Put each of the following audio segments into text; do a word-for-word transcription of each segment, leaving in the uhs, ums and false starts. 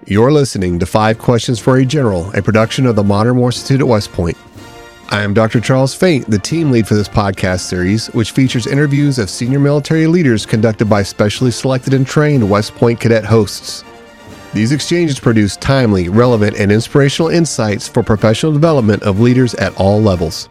You're listening to Five Questions for a General, a production of the Modern War Institute at West Point. I am Doctor Charles Faint, the team lead for this podcast series, which features interviews of senior military leaders conducted by specially selected and trained West Point cadet hosts. These exchanges produce timely, relevant, and inspirational insights for professional development of leaders at all levels.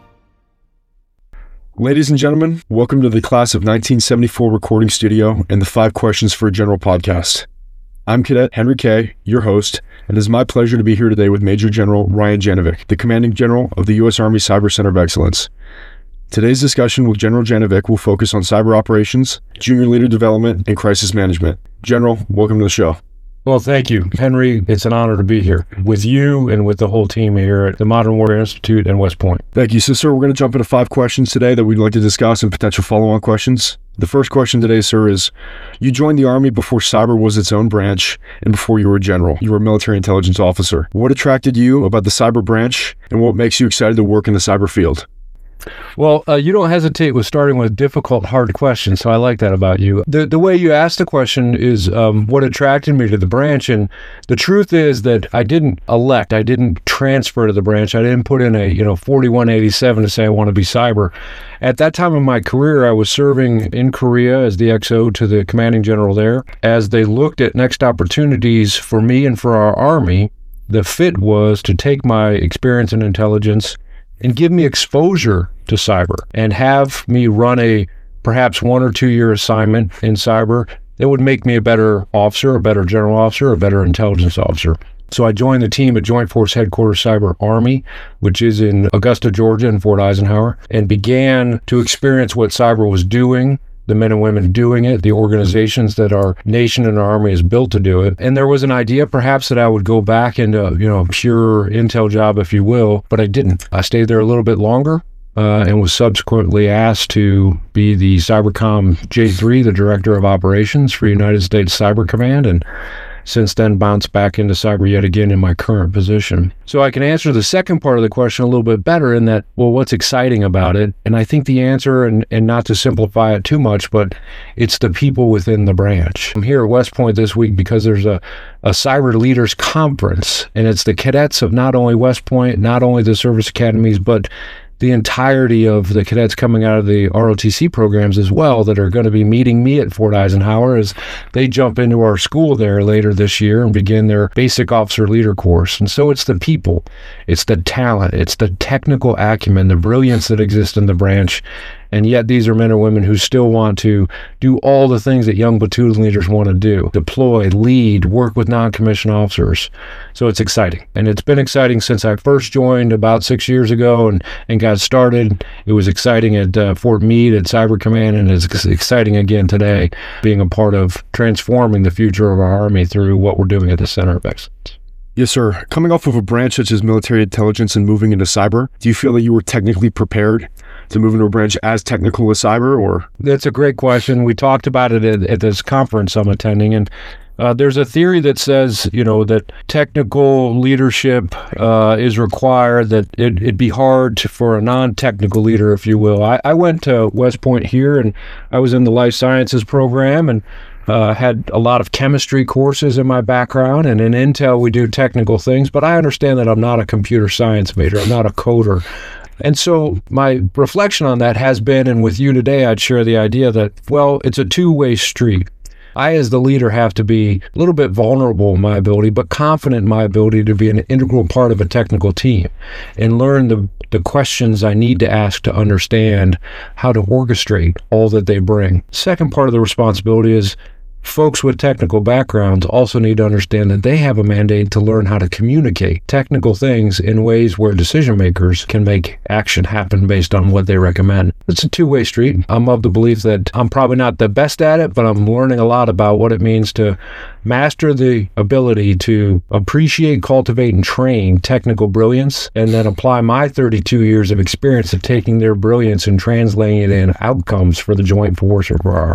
Ladies and gentlemen, welcome to the Class of nineteen seventy-four recording studio and the Five Questions for a General podcast. I'm Cadet Henry Kay, your host, and it is my pleasure to be here today with Major General Ryan Janovic, the Commanding General of the U S Army Cyber Center of Excellence. Today's discussion with General Janovic will focus on cyber operations, junior leader development, and crisis management. General, welcome to the show. Well, thank you, Henry. It's an honor to be here with you and with the whole team here at the Modern Warfare Institute and West Point. Thank you. So, sir, we're going to jump into five questions today that we'd like to discuss and potential follow-on questions. The first question today, sir, is you joined the Army before cyber was its own branch and before you were a general. You were a military intelligence officer. What attracted you about the cyber branch and what makes you excited to work in the cyber field? Well, uh, you don't hesitate with starting with difficult, hard questions, so I like that about you. The the way you asked the question is um, what attracted me to the branch, and the truth is that I didn't elect, I didn't transfer to the branch, I didn't put in a, you know, forty-one eighty-seven to say I want to be cyber. At that time in my career, I was serving in Korea as the X O to the commanding general there. As they looked at next opportunities for me and for our Army, the fit was to take my experience in intelligence and give me exposure to cyber and have me run a perhaps one or two year assignment in cyber that would make me a better officer, a better general officer, a better intelligence officer. So I joined the team at Joint Force Headquarters Cyber Army, which is in Augusta, Georgia, in Fort Eisenhower, and began to experience what cyber was doing, the men and women doing it, the organizations that our nation and our Army is built to do it. And there was an idea perhaps that I would go back into, you know, a pure intel job, if you will, but I didn't. I stayed there a little bit longer uh, and was subsequently asked to be the Cybercom J three, the Director of Operations for United States Cyber Command, and since then bounced back into cyber yet again in my current position. So I can answer the second part of the question a little bit better in that, well, what's exciting about it? And I think the answer, and, and not to simplify it too much, but it's the people within the branch. I'm here at West Point this week because there's a, a Cyber Leaders Conference, and it's the cadets of not only West Point, not only the service academies, but the entirety of the cadets coming out of the R O T C programs as well that are going to be meeting me at Fort Eisenhower as they jump into our school there later this year and begin their basic officer leader course. And so it's the people, it's the talent, it's the technical acumen, the brilliance that exists in the branch. And yet these are men and women who still want to do all the things that young platoon leaders want to do: deploy, lead, work with non-commissioned officers. So it's exciting. And it's been exciting since I first joined about six years ago and, and got started. It was exciting at uh, Fort Meade at Cyber Command, and it's exciting again today, being a part of transforming the future of our Army through what we're doing at the Center of Excellence. Yes, sir. Coming off of a branch such as military intelligence and moving into cyber, do you feel that you were technically prepared to move into a branch as technical as cyber, or? That's a great question. We talked about it at, at this conference I'm attending, and uh, there's a theory that says, you know, that technical leadership uh, is required, that it, it'd be hard to, for a non-technical leader, if you will. I, I went to West Point here, and I was in the life sciences program, and Uh, had a lot of chemistry courses in my background, and in Intel we do technical things, but I understand that I'm not a computer science major, I'm not a coder. And so my reflection on that has been, and with you today, I'd share the idea that, well, it's a two-way street. I, as the leader, have to be a little bit vulnerable in my ability, but confident in my ability to be an integral part of a technical team and learn the, the questions I need to ask to understand how to orchestrate all that they bring. Second part of the responsibility is folks with technical backgrounds also need to understand that they have a mandate to learn how to communicate technical things in ways where decision makers can make action happen based on what they recommend. It's a two-way street. I'm of the belief that I'm probably not the best at it, but I'm learning a lot about what it means to master the ability to appreciate, cultivate, and train technical brilliance, and then apply my thirty-two years of experience of taking their brilliance and translating it in outcomes for the joint force or for our Army.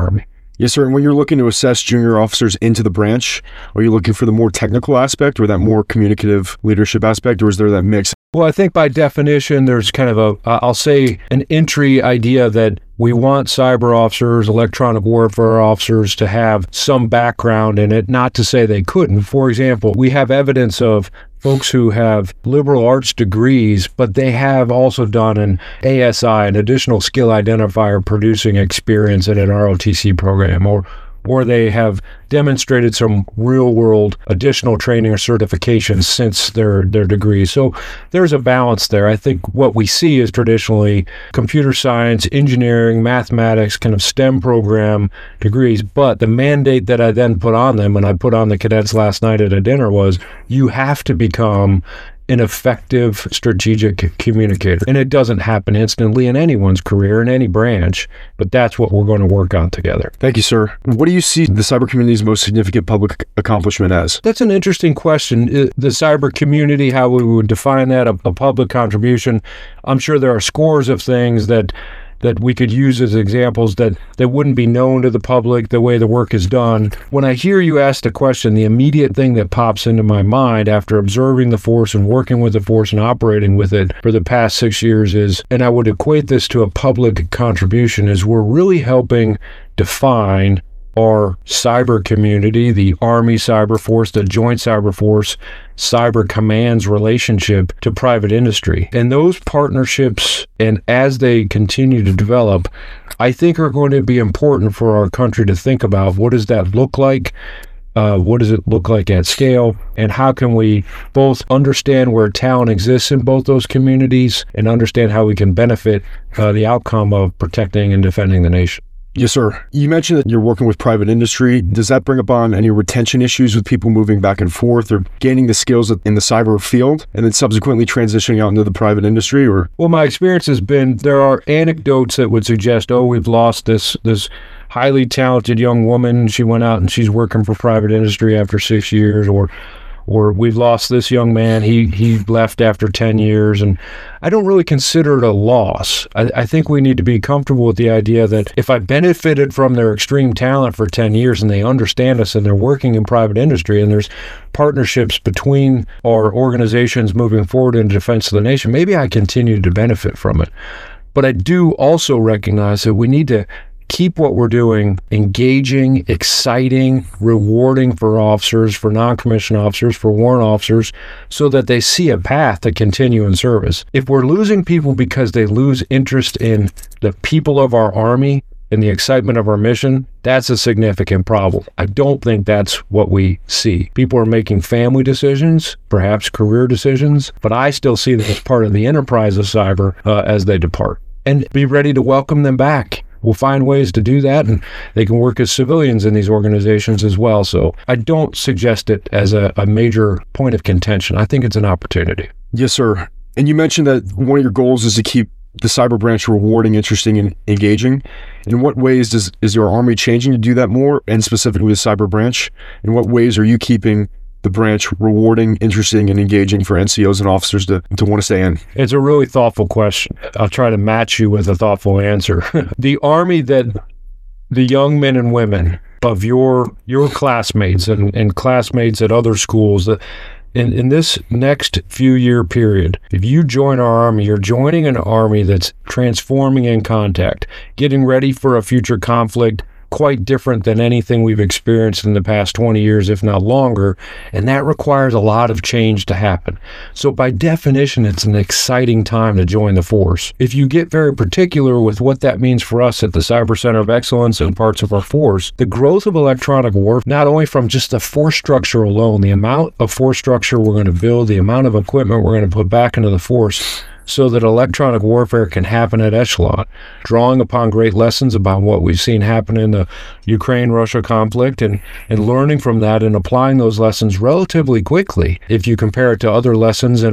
Yes, sir. And when you're looking to assess junior officers into the branch, are you looking for the more technical aspect or that more communicative leadership aspect, or is there that mix? Well, I think by definition, there's kind of a, uh, I'll say, an entry idea that we want cyber officers, electronic warfare officers to have some background in it, not to say they couldn't. For example, we have evidence of folks who have liberal arts degrees, but they have also done an A S I, an additional skill identifier producing experience in an R O T C program, or or they have demonstrated some real-world additional training or certifications since their, their degree. So there's a balance there. I think what we see is traditionally computer science, engineering, mathematics, kind of STEM program degrees, but the mandate that I then put on them, and I put on the cadets last night at a dinner, was you have to become an effective strategic communicator. And it doesn't happen instantly in anyone's career in any branch, but that's what we're going to work on together. Thank you, sir. What do you see the cyber community's most significant public accomplishment as? That's an interesting question. The cyber community, how we would define that, a, a public contribution. I'm sure there are scores of things that that we could use as examples that, that wouldn't be known to the public the way the work is done. When I hear you ask the question, the immediate thing that pops into my mind after observing the force and working with the force and operating with it for the past six years is, and I would equate this to a public contribution, is we're really helping define our cyber community, the Army Cyber Force, the Joint Cyber Force, Cyber Command's relationship to private industry. And those partnerships, and as they continue to develop, I think are going to be important for our country to think about. What does that look like? Uh, what does it look like at scale? And how can we both understand where talent exists in both those communities and understand how we can benefit uh, the outcome of protecting and defending the nation? Yes, sir. You mentioned that you're working with private industry. Does that bring upon any retention issues with people moving back and forth or gaining the skills in the cyber field and then subsequently transitioning out into the private industry? Or well, my experience has been there are anecdotes that would suggest, oh, we've lost this this highly talented young woman. She went out and she's working for private industry after six years, or or we've lost this young man. He he left after ten years. And I don't really consider it a loss. I, I think we need to be comfortable with the idea that if I benefited from their extreme talent for ten years and they understand us and they're working in private industry and there's partnerships between our organizations moving forward in defense of the nation, maybe I continue to benefit from it. But I do also recognize that we need to keep what we're doing engaging, exciting, rewarding for officers, for non-commissioned officers, for warrant officers, so that they see a path to continue in service. If we're losing people because they lose interest in the people of our Army and the excitement of our mission, that's a significant problem. I don't think that's what we see. People are making family decisions, perhaps career decisions, but I still see them as part of the enterprise of cyber uh, as they depart. And be ready to welcome them back. We'll find ways to do that, and they can work as civilians in these organizations as well. So I don't suggest it as a, a major point of contention. I think it's an opportunity. Yes, sir. And you mentioned that one of your goals is to keep the cyber branch rewarding, interesting, and engaging. In what ways does is your Army changing to do that more, and specifically the cyber branch? In what ways are you keeping the branch rewarding, interesting, and engaging for N C Os and officers to, to want to stay in? It's a really thoughtful question. I'll try to match you with a thoughtful answer. The Army that the young men and women of your your classmates and, and classmates at other schools, that in, in this next few year period, if you join our Army, you're joining an Army that's transforming in contact, getting ready for a future conflict, quite different than anything we've experienced in the past twenty years, if not longer, and that requires a lot of change to happen. So by definition, it's an exciting time to join the force. If you get very particular with what that means for us at the Cyber Center of Excellence and parts of our force, the growth of electronic warfare, not only from just the force structure alone, the amount of force structure we're going to build, the amount of equipment we're going to put back into the force, so that electronic warfare can happen at echelon, drawing upon great lessons about what we've seen happen in the Ukraine-Russia conflict and, and learning from that and applying those lessons relatively quickly. If you compare it to other lessons in our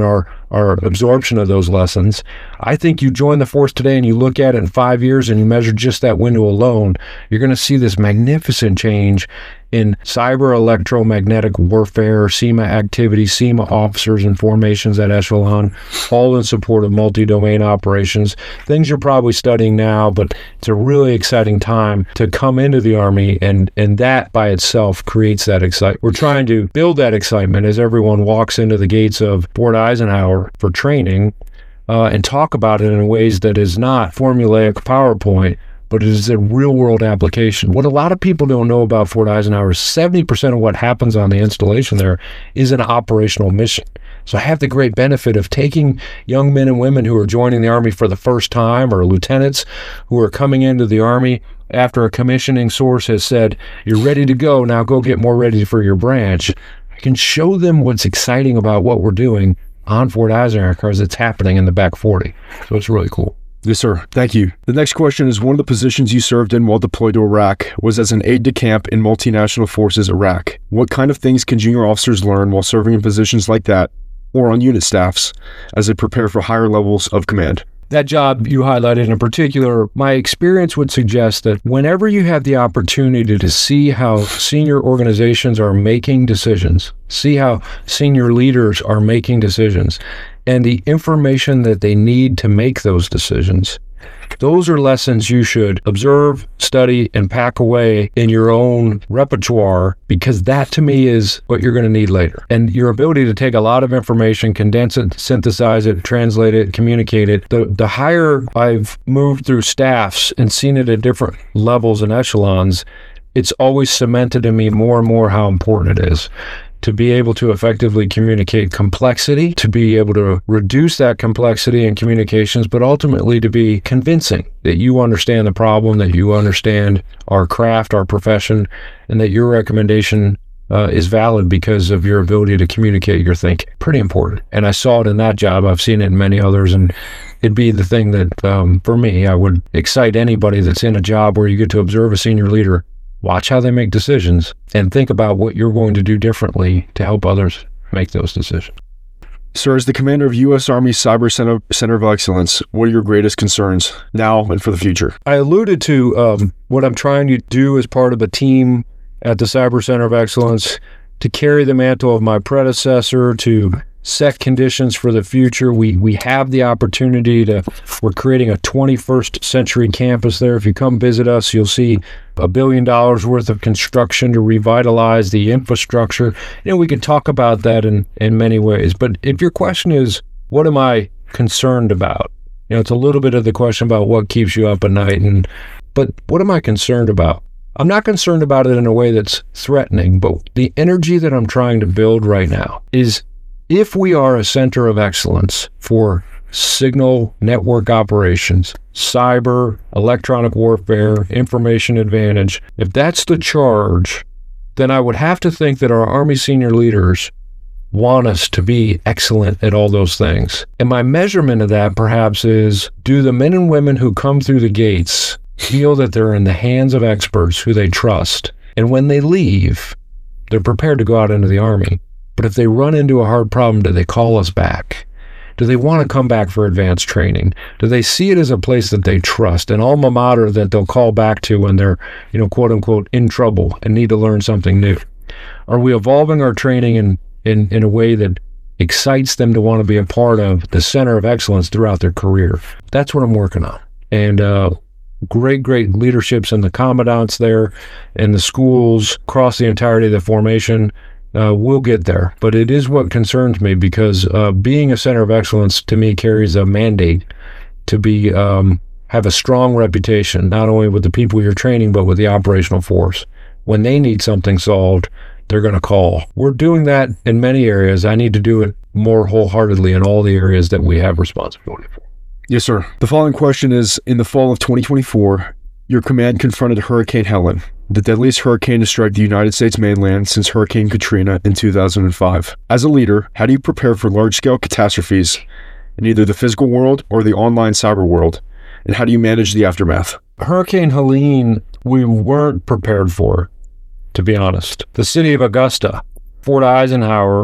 our absorption of those lessons. I think you join the force today and you look at it in five years and you measure just that window alone, you're going to see this magnificent change in cyber electromagnetic warfare, SEMA activity, SEMA officers and formations at Echelon, all in support of multi-domain operations. Things you're probably studying now, but it's a really exciting time to come into the Army, and, and that by itself creates that excitement. We're trying to build that excitement as everyone walks into the gates of Fort Eisenhower for training uh, and talk about it in ways that is not formulaic PowerPoint, but it is a real-world application. What a lot of people don't know about Fort Eisenhower is seventy percent of what happens on the installation there is an operational mission. So I have the great benefit of taking young men and women who are joining the Army for the first time, or lieutenants who are coming into the Army after a commissioning source has said, you're ready to go, now go get more ready for your branch. I can show them what's exciting about what we're doing on Fort Eisenhower because it's happening in the back forty. So it's really cool. Yes, sir. Thank you. The next question is, one of the positions you served in while deployed to Iraq was as an aide-de-camp in multinational forces Iraq. What kind of things can junior officers learn while serving in positions like that or on unit staffs as they prepare for higher levels of command? That job you highlighted in particular, my experience would suggest that whenever you have the opportunity to see how senior organizations are making decisions, see how senior leaders are making decisions, and the information that they need to make those decisions, those are lessons you should observe, study, and pack away in your own repertoire, because that to me is what you're going to need later. And your ability to take a lot of information, condense it, synthesize it, translate it, communicate it. The, the higher I've moved through staffs and seen it at different levels and echelons, it's always cemented in me more and more how important it is to be able to effectively communicate complexity, to be able to reduce that complexity in communications, but ultimately to be convincing that you understand the problem, that you understand our craft, our profession, and that your recommendation uh, is valid because of your ability to communicate your thinking. Pretty important. And I saw it in that job. I've seen it in many others, and it'd be the thing that, um, for me, I would excite anybody that's in a job where you get to observe a senior leader. Watch how they make decisions and think about what you're going to do differently to help others make those decisions. Sir, as the commander of U S Army Cyber Center, Center of Excellence, what are your greatest concerns now and for the future? I alluded to um, what I'm trying to do as part of a team at the Cyber Center of Excellence to carry the mantle of my predecessor, to set conditions for the future. We we have the opportunity to, we're creating a twenty-first century campus there. If you come visit us, you'll see a billion dollars worth of construction to revitalize the infrastructure. You know, we could talk about that in, in many ways. But if your question is, what am I concerned about? You know, it's a little bit of the question about what keeps you up at night. And but what am I concerned about? I'm not concerned about it in a way that's threatening, but the energy that I'm trying to build right now is, if we are a center of excellence for signal network operations, cyber, electronic warfare, information advantage, if that's the charge, then I would have to think that our Army senior leaders want us to be excellent at all those things. And my measurement of that perhaps is, do the men and women who come through the gates feel that they're in the hands of experts who they trust? And when they leave, they're prepared to go out into the Army. But if they run into a hard problem, do they call us back? Do they want to come back for advanced training? Do they see it as a place that they trust, an alma mater that they'll call back to when they're, you know, quote unquote, in trouble and need to learn something new? Are we evolving our training in, in, in a way that excites them to want to be a part of the center of excellence throughout their career? That's what I'm working on. And uh, great, great leaderships in the commandants there and the schools across the entirety of the formation. Uh, we'll get there, but it is what concerns me, because uh, being a center of excellence to me carries a mandate to be um, have a strong reputation, not only with the people you're training, but with the operational force. When they need something solved, they're going to call. We're doing that in many areas. I need to do it more wholeheartedly in all the areas that we have responsibility for. Yes, sir. The following question is, in the fall of twenty twenty-four, your command confronted Hurricane Helen, the deadliest hurricane to strike the United States mainland since Hurricane Katrina in two thousand five. As a leader, how do you prepare for large-scale catastrophes in either the physical world or the online cyber world? And how do you manage the aftermath? Hurricane Helene, we weren't prepared for, to be honest. The city of Augusta, Fort Eisenhower,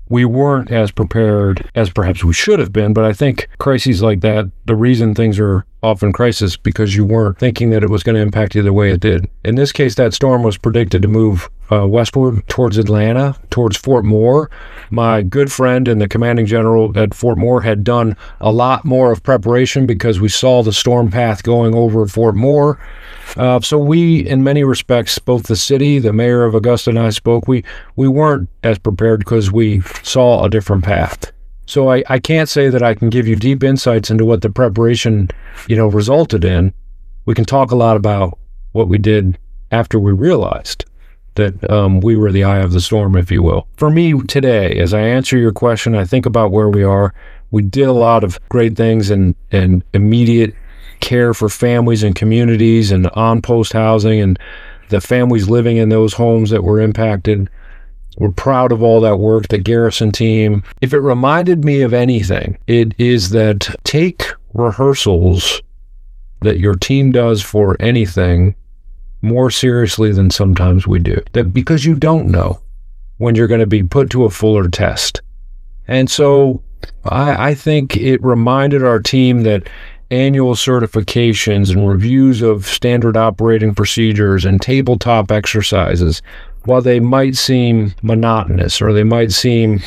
we weren't as prepared as perhaps we should have been. But I think crises like that, the reason things are often crisis because you weren't thinking that it was going to impact you the way it did. In this case, that storm was predicted to move uh, westward towards Atlanta, towards Fort Moore. My good friend and the commanding general at Fort Moore had done a lot more of preparation because we saw the storm path going over Fort Moore. Uh, so we, in many respects, both the city, the mayor of Augusta and I spoke, we, we weren't as prepared because we saw a different path. So I, I can't say that I can give you deep insights into what the preparation, you know, resulted in. We can talk a lot about what we did after we realized that um, we were the eye of the storm, if you will. For me today, as I answer your question, I think about where we are. We did a lot of great things and, and immediate care for families and communities and on-post housing and the families living in those homes that were impacted. We're proud of all that work, the Garrison team. If it reminded me of anything, it is that take rehearsals that your team does for anything more seriously than sometimes we do. That because you don't know when you're going to be put to a fuller test. And so I, I think it reminded our team that annual certifications and reviews of standard operating procedures and tabletop exercises, while they might seem monotonous or they might seem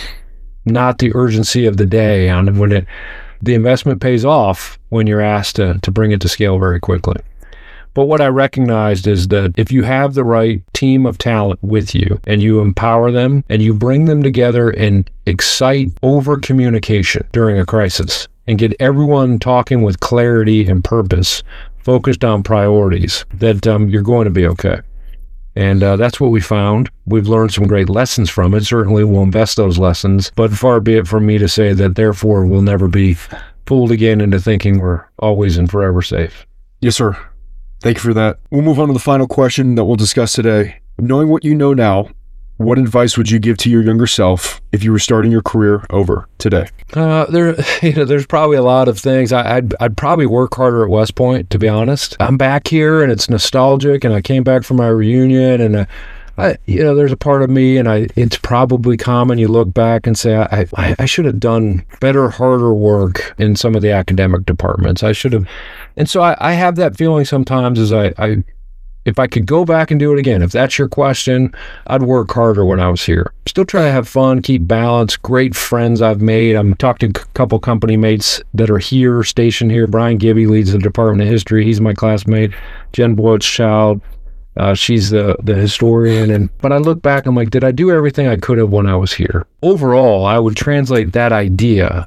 not the urgency of the day, and when it, the investment pays off when you're asked to, to bring it to scale very quickly. But what I recognized is that if you have the right team of talent with you and you empower them and you bring them together and excite over communication during a crisis and get everyone talking with clarity and purpose, focused on priorities, that um, you're going to be okay. And uh, that's what we found. We've learned some great lessons from it. Certainly we'll invest those lessons, but far be it from me to say that therefore we'll never be fooled again into thinking we're always and forever safe. Yes, sir. Thank you for that. We'll move on to the final question that we'll discuss today. Knowing what you know now, what advice would you give to your younger self if you were starting your career over today? Uh, there, you know, there's probably a lot of things. I, I'd, I'd probably work harder at West Point, to be honest. I'm back here, and it's nostalgic, and I came back from my reunion, and uh, I, you know, there's a part of me, and I, it's probably common. You look back and say, I, I, I should have done better, harder work in some of the academic departments. I should have, and so I, I have that feeling sometimes as I. I If I could go back and do it again, if that's your question, I'd work harder when I was here. Still try to have fun, keep balance, great friends I've made. I'm talking to a couple company mates that are here, stationed here. Brian Gibby leads the Department of History. He's my classmate. Jen Bloch's child, uh, she's the, the historian. And But I look back, I'm like, did I do everything I could have when I was here? Overall, I would translate that idea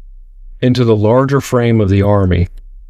into the larger frame of the Army.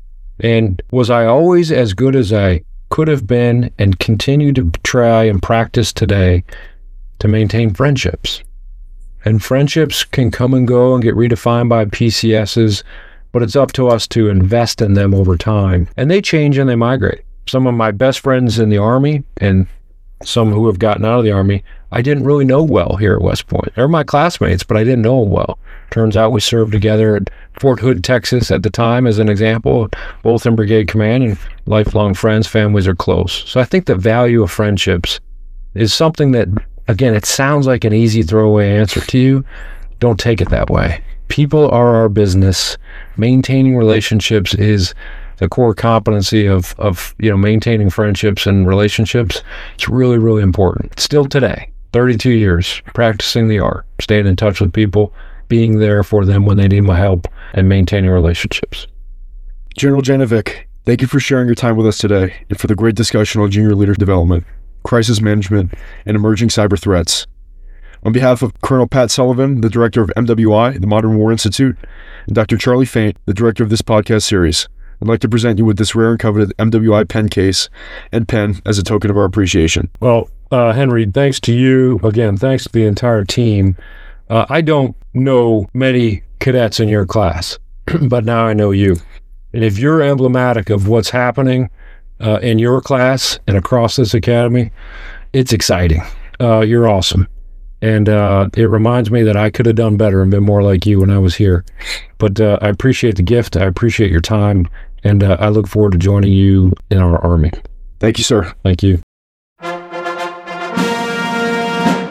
And was I always as good as I could have been and continue to try and practice today to maintain friendships? And friendships can come and go and get redefined by P C S's, but it's up to us to invest in them over time. And they change and they migrate. Some of my best friends in the Army and some who have gotten out of the Army, I didn't really know well here at West Point. They're my classmates, but I didn't know them well. Turns out we served together at Fort Hood, Texas at the time, as an example, both in Brigade Command, and lifelong friends, families are close. So I think the value of friendships is something that, again, it sounds like an easy throwaway answer to you. Don't take it that way. People are our business. Maintaining relationships is the core competency of, of, you know, maintaining friendships and relationships. It's really, really important. Still today, thirty-two years, practicing the art, staying in touch with people, being there for them when they need my help, and maintaining relationships. General Janovic, thank you for sharing your time with us today and for the great discussion on junior leader development, crisis management, and emerging cyber threats. On behalf of Colonel Pat Sullivan, the director of M W I, the Modern War Institute, and Doctor Charlie Faint, the director of this podcast series, I'd like to present you with this rare and coveted M W I pen case and pen as a token of our appreciation. Well, uh, Henry, thanks to you. Again, thanks to the entire team. Uh, I don't know many cadets in your class, but now I know you. And if you're emblematic of what's happening uh, in your class and across this academy, it's exciting. Uh, you're awesome. And uh, it reminds me that I could have done better and been more like you when I was here. But uh, I appreciate the gift. I appreciate your time. And uh, I look forward to joining you in our Army. Thank you, sir. Thank you.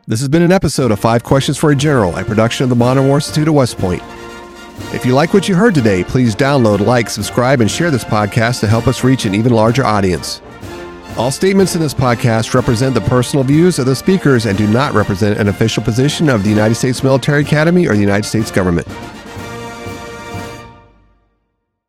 This has been an episode of Five Questions for a General, a production of the Modern War Institute at West Point. If you like what you heard today, please download, like, subscribe, and share this podcast to help us reach an even larger audience. All statements in this podcast represent the personal views of the speakers and do not represent an official position of the United States Military Academy or the United States government.